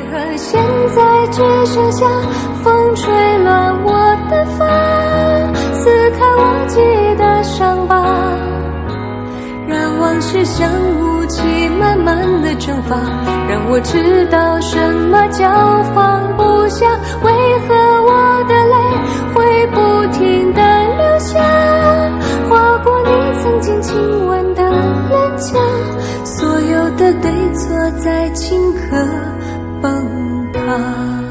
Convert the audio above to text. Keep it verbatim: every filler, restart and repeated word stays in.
何现在只剩下风吹乱我的发，撕开我记忆的伤疤，让往事像雾气慢慢的蒸发，让我知道什么叫放不下，为何我的泪会不停地流下，划过你曾经亲吻的脸颊，所有的对错在顷刻崩塌。